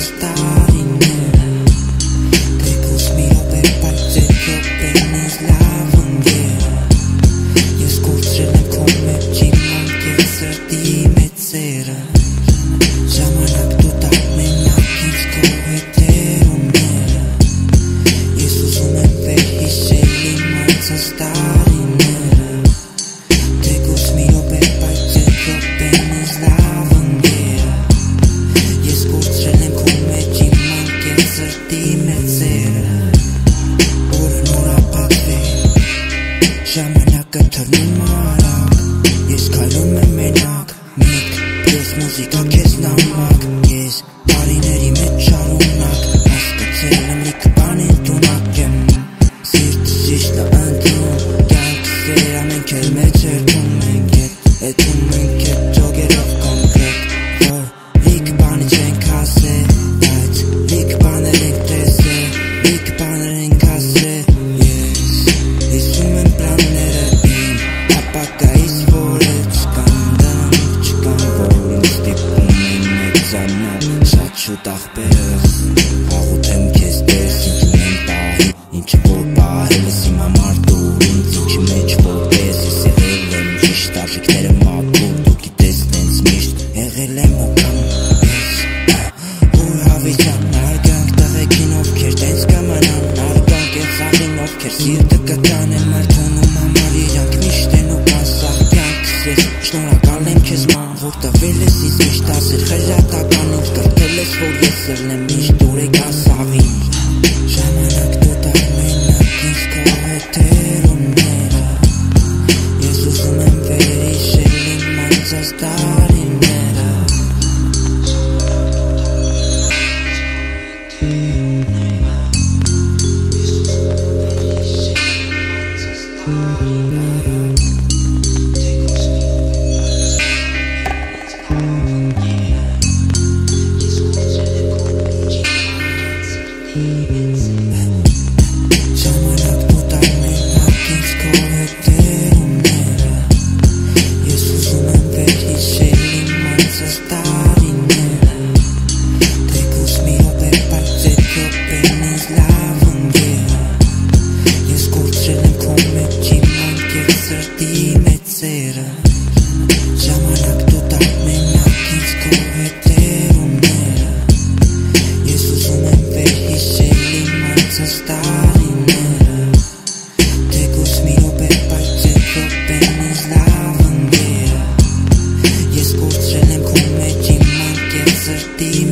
տարիները Թեկուզ մի րոպե բայց ձեր րոպենից լավ ընկերը Ես կորցրել եմ քո մեջ իմ անկեղծ սրտի մեծերը Ժամանակ դու տար մենակ ինձ քո հետերումները Ես ուզում եմ վերհիշել իմ անցած տարիները Թեկուզ մի րոպե բայց ձեր րոպենից լավ ընկերը Ես կորցրել եմ քո մեջ իմ անկեղծ սրտի մեծերը Օրը նորապատվի Ժամանակը թռնում արագ Ես քայլում եմ մենակ Միտք, պլյուս մուզիկա քեզ նամակ Ես տարիների մեջ շարունակ Հասկացել եմ լիքը բաներ տունակ եմ Սիրտս ճիշտը ընտրում Կյանքս էր ամենք էլ մեջ երդում ենք Եթում ենք ետ ջոգերով կոնկրետ Որ լիքը բանի չենք ասել Բայց լիքը բաներ ենք տեսել Լիքը բաներ ենք ասել Ես հիսում եմ պլանները իմ Ապակայից որ էլ չկան դրանք չկան Որ ինձ ստիպում են մեծանալ Շատ շուտ աղբերս Աղութեմ քեզ տես ինքն եմ պահի Ինչը որ պահել ես իմ համար դու ինձ ինչի մեջ որպես Ես եղել եմ ճիշտ արժիքները մաքուր Դու գիտես տենց միշտ եղել եմ ու կամ ես Ու հավիճան արգանք տղեկին ովքեր տենց կամանան Արգանք և խաղին ովքեր սիրտը կտան եմ մարդոնում համար իրանք միշտ են ու կասախ կյանքս ես Շնորհակալ եմ քեզ ման որ տվել ես ինձ միշտ ասել խրատական ինձ կրթել ես որ ես եղնեմ միշտ ուրեք ասաղին Ժամանակ դու տար մենակ ինձ քո հետերումները Ես ուզում եմ վերհիշել իմ անցած տարիները Ժամանակ դու տար մենակ ինձ քո հետերումները Ես ուզում եմ վերհիշել իմ անցած տարիները Թեկուզ մի րոպե բայց ձեր րոպենից լավ ընկերը Ես կորցրել եմ քո մեջ իմ անկեղծ սրտի մեծերը Ժամանակ դու տար մենակ ինձ քո հետերումները Ես ուզում եմ վերհիշել իմ անցած տարիները Թեկուզ մի րոպե բայց ձեր րոպենից լավ ընկերը Ես կորցրել եմ քո մեջ իմ անկեղծ սրտի